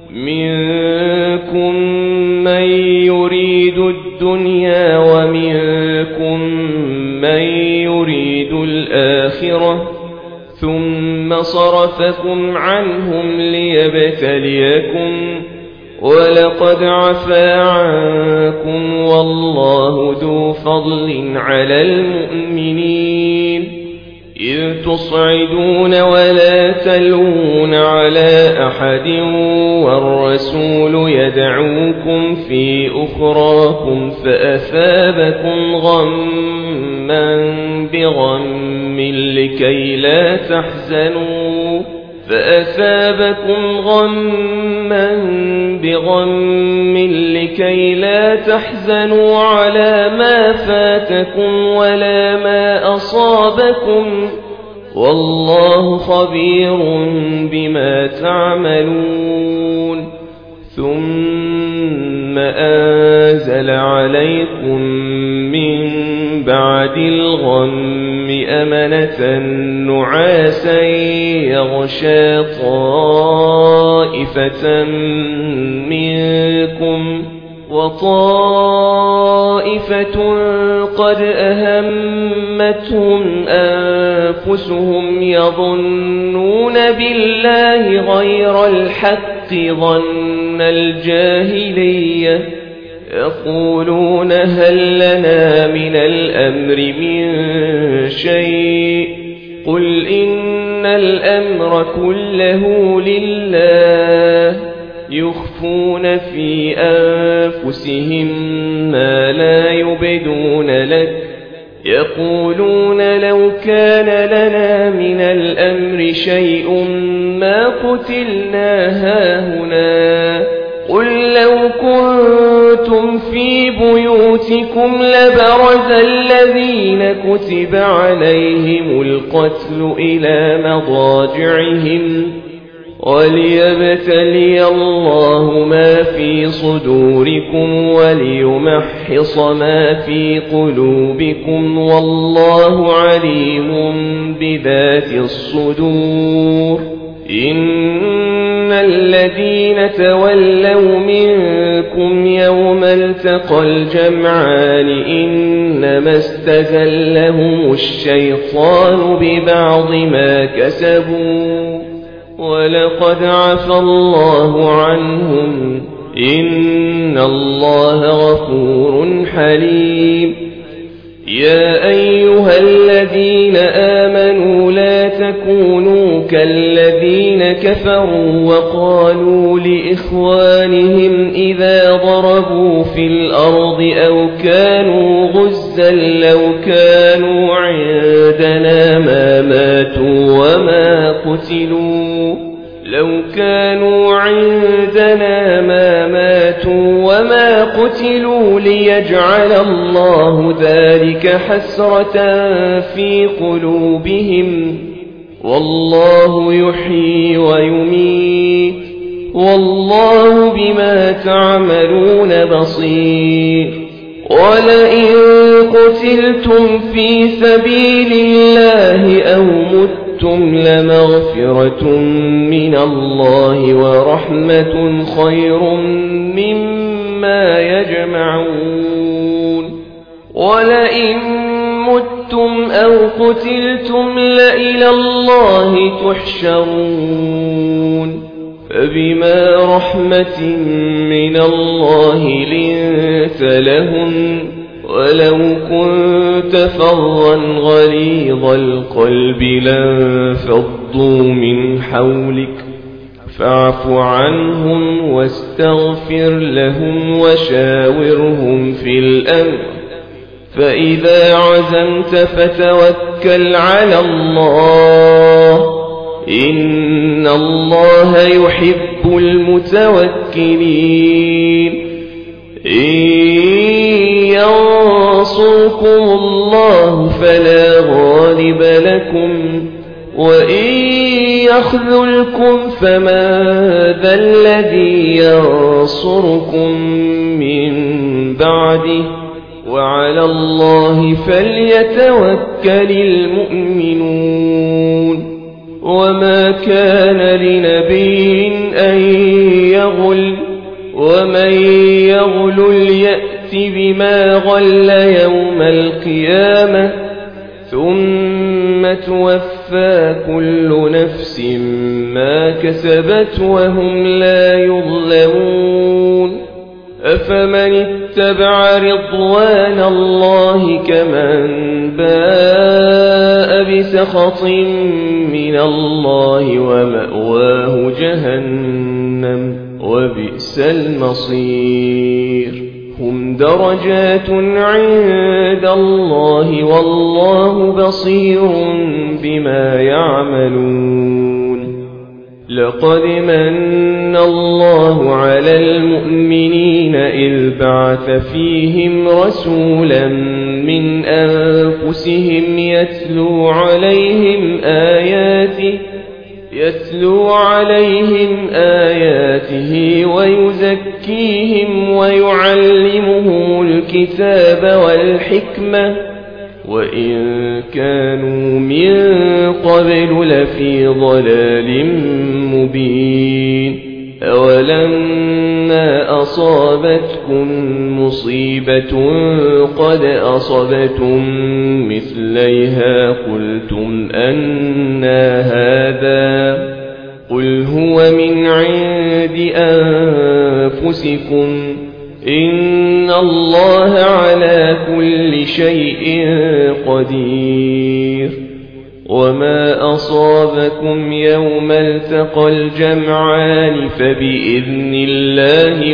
منكم من يريد الدنيا ومنكم من يريد الآخرة ثم صرفكم عنهم ليبتليكم ولقد عفا عنكم والله ذو فضل على المؤمنين إذ تصعدون ولا تلوون على أحد والرسول يدعوكم في أخراكم فأثابكم غما بغم لكي لا تحزنوا على ما فاتكم ولا ما أصابكم والله خبير بما تعملون ثم أنزل عليكم من بعد الغم أمنة نعاسا يغشى طائفة منكم وطائفة قد أهمتهم أنفسهم يظنون بالله غير الحق ظن الجاهلية يقولون هل لنا من الأمر من شيء قل إن الأمر كله لله يخفون في أنفسهم ما لا يبدون لك يقولون لو كان لنا من الأمر شيء ما قتلنا هاهنا قل لو كنتم كنتم في بيوتكم لبرز الذين كتب عليهم القتل إلى مضاجعهم وليبتلي الله ما في صدوركم وليمحص ما في قلوبكم والله عليم بذات الصدور. إن الذين تولوا منكم يوم التقى الجمعان إنما استزلهم الشيطان ببعض ما كسبوا ولقد عفى الله عنهم إن الله غفور حليم. يا أيها الذين آمنوا لا تكونوا كالذين كفروا وقالوا لإخوانهم إذا ضربوا في الأرض أو كانوا غزا لو كانوا عندنا ما ماتوا وما قتلوا ليجعل الله ذلك حسرة في قلوبهم والله يحيي ويميت والله بما تعملون بصير. ولئن قتلتم في سبيل الله أو متم لمغفرة من الله ورحمة خير مما يجمعون. ولئن متم أو قتلتم لإلى الله تحشرون. فبما رحمة من الله لنت لهم ولو كنت فظا غليظ القلب لانفضوا من حولك فاعف عنهم واستغفر لهم وشاورهم في الأمر فإذا عزمت فتوكل على الله إن الله يحب المتوكلين. إن ينصركم الله فلا غالب لكم وإن يخذلكم فما ذا الذي ينصركم من بعده وعلى الله فليتوكل المؤمنون. وما كان لنبي أن يغل ومن يغل يأت بما غل يوم القيامة ثم توفى كل نفس ما كسبت وهم لا يظلمون. أفمن اتبع رضوان الله كمن باء بسخط من الله ومأواه جهنم وبئس المصير. هم درجات عند الله والله بصير بما يعملون. لقد من الله على المؤمنين إذ بعث فيهم رسولا من أنفسهم يتلو عليهم آياته ويزكيهم ويعلمهم الكتاب والحكمة وإن كانوا من قبل لفي ضلال مبين. أولما أصابتكم مصيبة قد أصبتم مثليها قلتم أنى هذا قل هو من عند أنفسكم إن الله على كل شيء قدير. وما أصابكم يوم التقى الجمعان فبإذن الله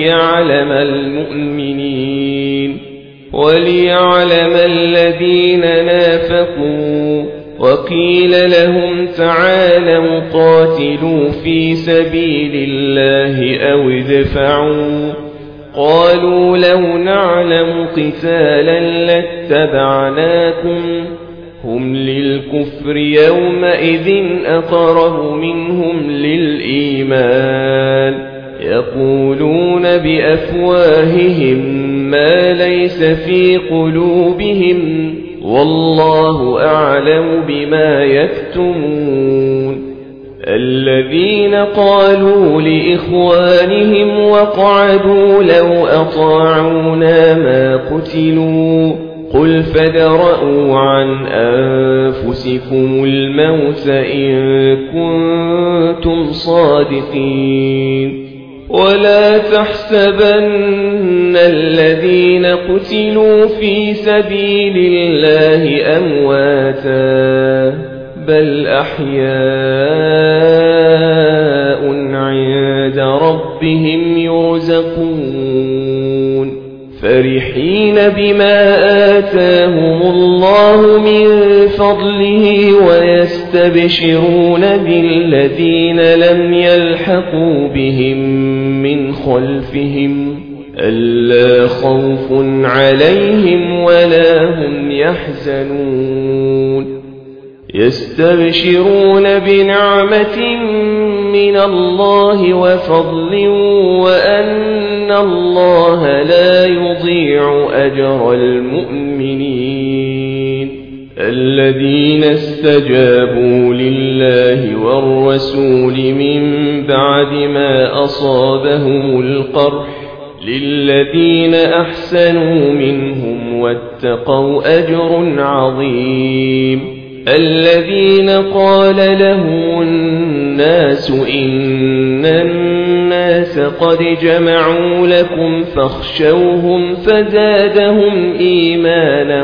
وليعلم الذين نافقوا وقيل لهم تعالوا قاتلوا في سبيل الله أو ادفعوا قالوا لو نعلم قتالا لاتبعناكم هم للكفر يومئذ أقرب منهم للإيمان يقولون بأفواههم ما ليس في قلوبهم والله أعلم بما يكتمون الذين قالوا لإخوانهم وقعدوا لو أطاعونا ما قتلوا قل فادرءوا عن أنفسكم الموت إن كنتم صادقين ولا تحسبن الذين قتلوا في سبيل الله أمواتا بل أحياء عند ربهم يرزقون فرحين بما آتاهم الله من فضله ويستبشرون بالذين لم يلحقوا بهم من خلفهم ألا خوف عليهم ولا هم يحزنون يستبشرون بنعمة من الله وفضل وأن الله لا يضيع أجر المؤمنين الذين استجابوا لله والرسول من بعد ما أصابهم القرح للذين أحسنوا منهم واتقوا أجر عظيم الذين قال لهم الناس إن الناس قد جمعوا لكم فاخشوهم فزادهم إيمانا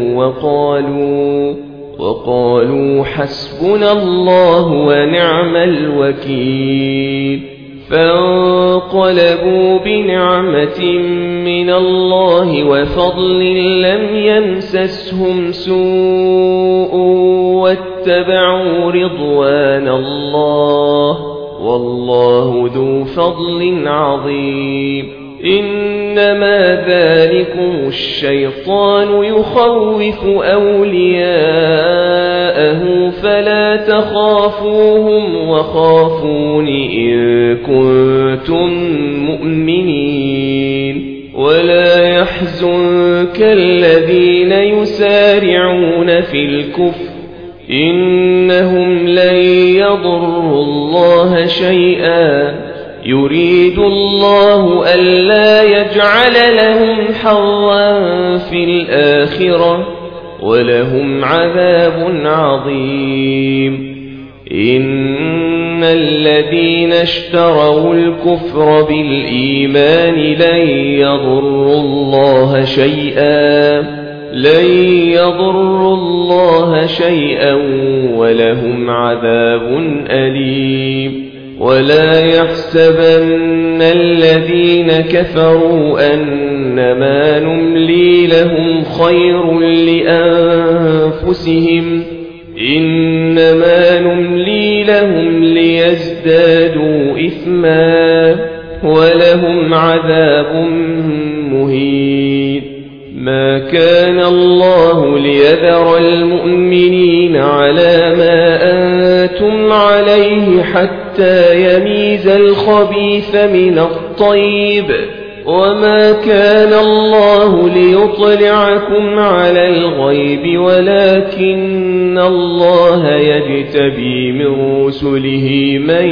وقالوا حسبنا الله ونعم الوكيل فانقلبوا بنعمة من الله وفضل لم يمسسهم سوء واتبعوا رضوان الله والله ذو فضل عظيم إنما ذلكم الشيطان يخوف أولياءه فلا تخافوهم وخافون إن كنتم مؤمنين ولا يحزنك الذين يسارعون في الكفر إنهم لن يضروا الله شيئا يريد الله ألا يجعل لهم حظا في الآخرة ولهم عذاب عظيم إن الذين اشتروا الكفر بالإيمان لن يضروا الله شيئا ولهم عذاب أليم ولا يحسبن الذين كفروا أنما نملي لهم خير لأنفسهم إنما نملي لهم ليزدادوا إثما ولهم عذاب مهين ما كان الله ليذر المؤمنين على ما أنتم عليه حتى يميز الخبيث من الطيب وما كان الله ليطلعكم على الغيب ولكن الله يجتبي من رسله من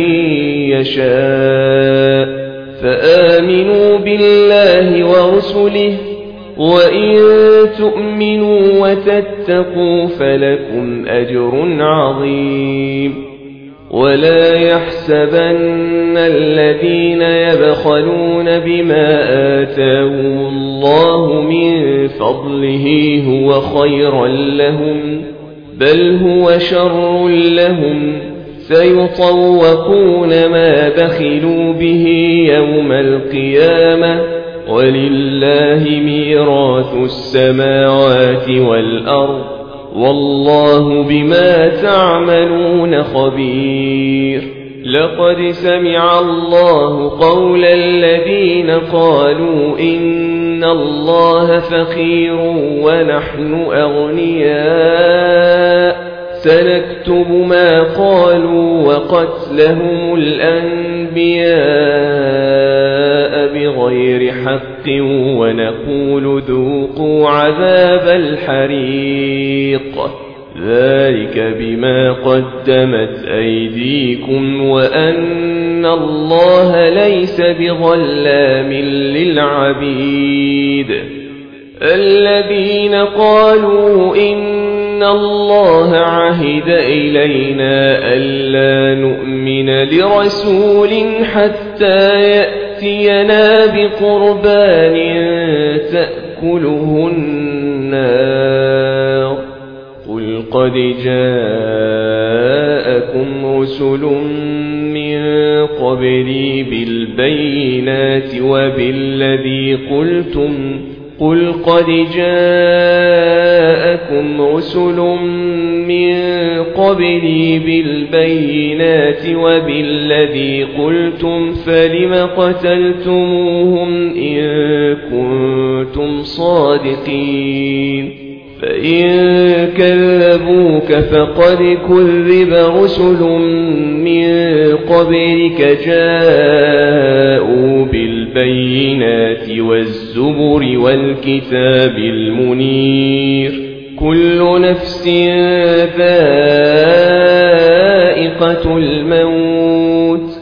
يشاء فآمنوا بالله ورسله وإن تؤمنوا وتتقوا فلكم أجر عظيم ولا يحسبن الذين يبخلون بما آتاهم الله من فضله هو خيرا لهم بل هو شر لهم سيطوقون ما بخلوا به يوم القيامة ولله ميراث السماوات والأرض والله بما تعملون خبير لقد سمع الله قول الذين قالوا إن الله فقير ونحن أغنياء سنكتب ما قالوا وقتلهم الأنبياء بغير حق ونقول ذوقوا عذاب الحريق ذلك بما قدمت أيديكم وأن الله ليس بظلام للعبيد الذين قالوا إن الله عهد إلينا ألا نؤمن لرسول حتى يأتينا بقربان تأكله النار قل قد جاءكم رسل من قبلي بالبينات وبالذي قلتم قل قد جاءكم رسل من قبلي بالبينات وبالذي قلتم فلم قتلتموهم إن كنتم صادقين فإن كذبوك فقد كذب رسل من قبلك جاءوا بالبينات والزبر والكتاب المنير كل نفس ذائقة الموت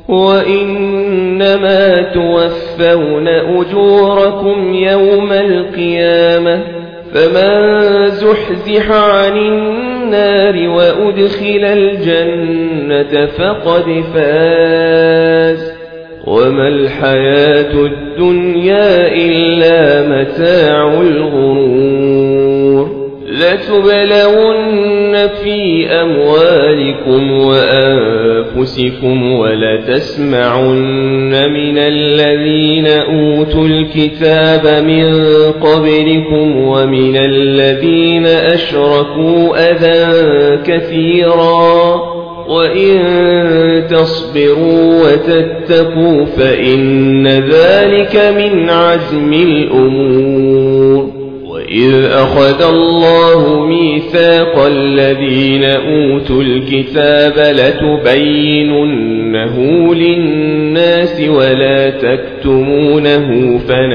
وإنما توفون أجوركم يوم القيامة فمن زحزح عن النار وأدخل الجنة فقد فاز وما الحياة الدنيا إلا متاع الغرور لتبلون في أموالكم وأنفسكم ولتسمعن من الذين أوتوا الكتاب من قبلكم ومن الذين أشركوا أذى كثيرا وإن تصبروا وتتقوا فإن ذلك من عزم الأمور وإذ أخذ الله ميثاق الذين أوتوا الكتاب لتبيننه للناس ولا تكتمونه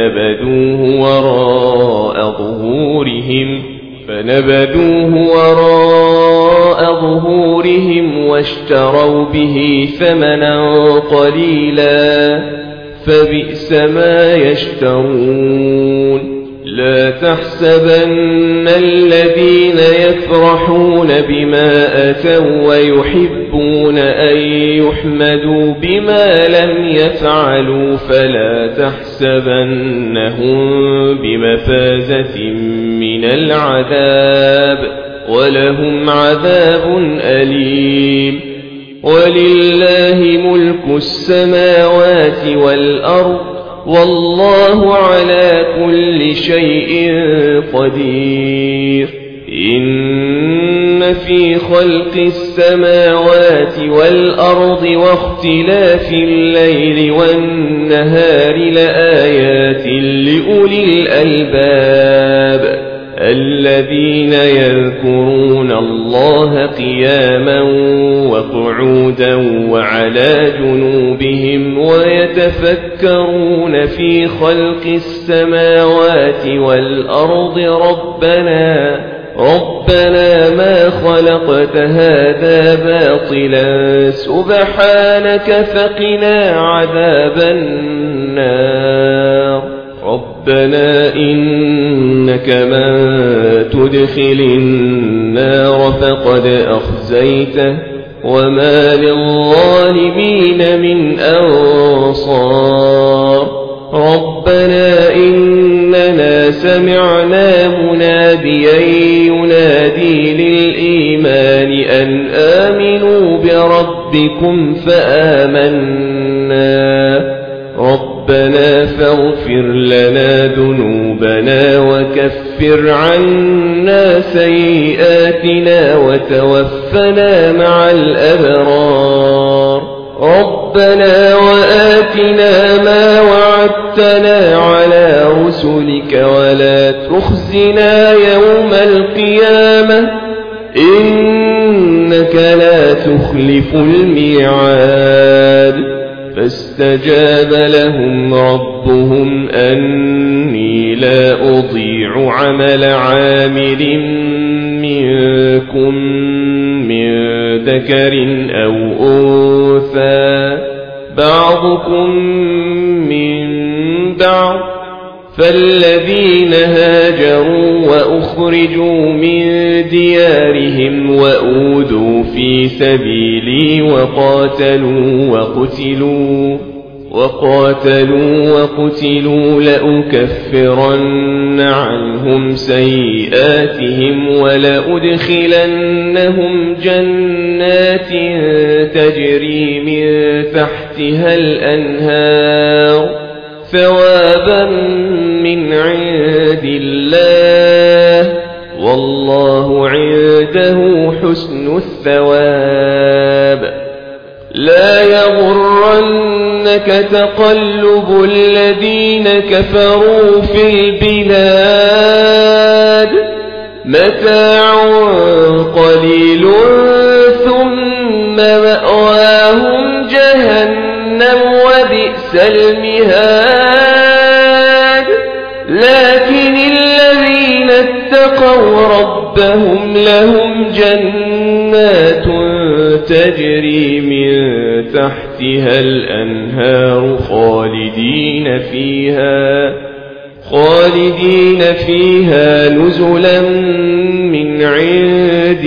فنبذوه وراء ظهورهم واشتروا به ثمنا قليلا فبئس ما يشترون لا تحسبن الذين يفرحون بما أتوا ويحبون أن يحمدوا بما لم يفعلوا فلا تحسبنهم بمفازة من العذاب ولهم عذاب أليم ولله ملك السماوات والأرض والله على كل شيء قدير إن في خلق السماوات والأرض واختلاف الليل والنهار لآيات لأولي الألباب الذين يذكرون الله قياما وقعودا وعلى جنوبهم ويتفكرون في خلق السماوات والأرض ربنا ما خلقت هذا باطلا سبحانك فقنا عذاب النار ربنا إنك من تدخل النار فقد أخزيته وما للظالمين من أنصار ربنا إننا سمعنا مناديا ينادي للإيمان أن آمنوا بربكم فآمنا ربنا فاغفر لنا ذنوبنا وكفر عنا سيئاتنا وتوفنا مع الأبرار ربنا وآتنا ما وعدتنا على رسلك ولا تخزنا يوم القيامة إنك لا تخلف الميعاد فاستجاب لهم ربهم أني لا أضيع عمل عامل منكم من ذكر أو أنثى بعضكم من بعض فالذين هاجروا وأخرجوا من ديارهم وأوذوا في سبيلي وقاتلوا وقتلوا لأكفرن عنهم سيئاتهم ولأدخلنهم جنات تجري من تحتها الأنهار ثوابا من عند الله والله عنده حسن الثواب لا يغرنك تقلب الذين كفروا في البلاد متاع قليل ثم مأواهم جهنم وبئس المهاد لكن الذين اتقوا ربهم لهم جنات تجري من تحتها الأنهار خالدين فيها نزلا من عند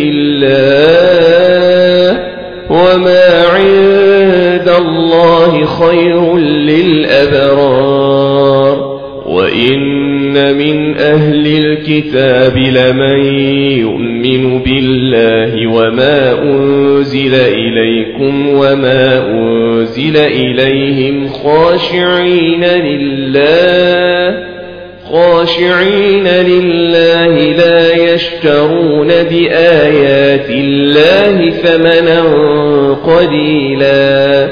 الله وما عند الله خير للأبرار وإن من أهل الكتاب لمن يؤمن بالله وما أنزل إليكم وما أنزل إليهم خاشعين لله لا يشترون بآيات الله ثمنا قليلا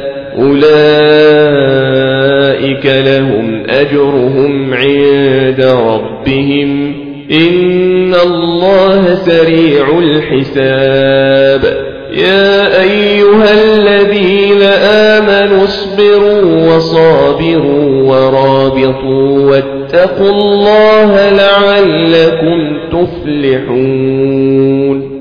أولئك لهم أجرهم عند ربهم إن الله سريع الحساب يا أيها الذين آمنوا اصبروا وصابروا ورابطوا واتقوا الله لعلكم تفلحون